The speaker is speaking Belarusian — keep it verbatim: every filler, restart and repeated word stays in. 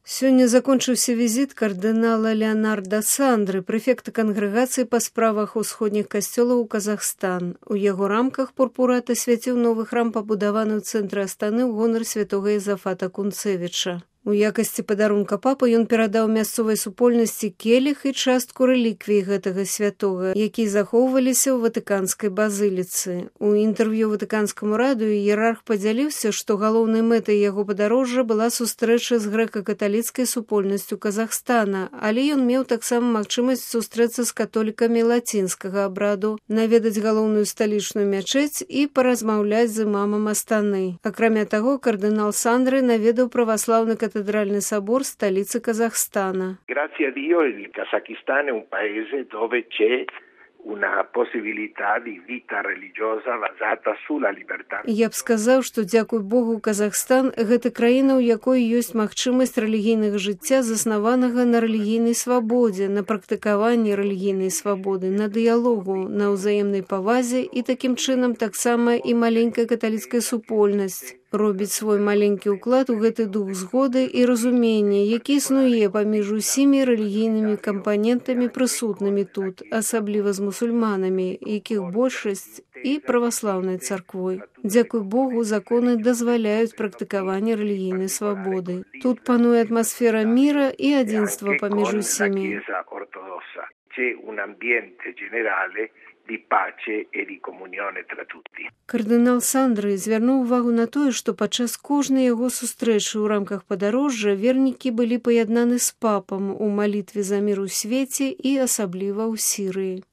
Сёння закончыўся візіт кардынала Леонарда Сандры, прэфекта кангрэгацыі па справах усходніх касцёлаў у Казахстан. У яго рамках пурпурат асвяціў новы храм, пабудаваны ў цэнтры Астаны ў гонар святога Ізафата Кунцевіча. У якасці падарунка папы ён перадаў мясцовай супольнасці келіх і частку рэліквій гэтага святога, якія захоўваліся ў ватыканскай базыліцы. У інтэрв'ю ватыканскаму радыё іерарх падзяліўся, што галоўнай мэтай яго падарожжа была сустрэча з грэка-каталіцкай супольнасцю Казахстана, але ён меў таксама магчымасць сустрэцца з католікамі лацінскага абраду, наведаць галоўную сталічную мячэць і паразмаўляць з імамам Астаны. Акрамя таго, кардынал Сандры наведаў праваслаўны катедральный собор столицы Казахстана. Grazie a Dio il Kazakistan è un paese dove c'è una possibilità di vita religiosa basata sulla libertà. Я б сказаў, што дзякуй Богу, Казахстан гэта краіна, у якой ёсць магчымасць рэлігійнага жыцця, заснаванага на рэлігійнай свабодзе, на практыкаванні рэлігійнай свабоды, на дыялогу, на ўзаемнай павазе і такім чынам таксама і маленькая каталіцкая супольнасць робіць свой маленькі ўклад у гэты дух згоды і разумення, які існуе паміж усімі рэлігійнымі кампанентамі прысутнымі тут, асабліва з мусульманамі, якіх большасць і праваслаўнай царквой. Дзякуй Богу, законы дазваляюць практыкаванне рэлігійнай свабоды. Тут пануе атмасфера міра і адзінства паміж усімі. C'è un ambiente generale di pace e di comunione tra tutti. Кардынал Сандры звярнуў увагу на тое, што падчас кожнай яго сустрэчы ў рамках падарожжа вернікі былі паяднаны з папам у малітве за мір у свеце і асабліва ў Сірыі.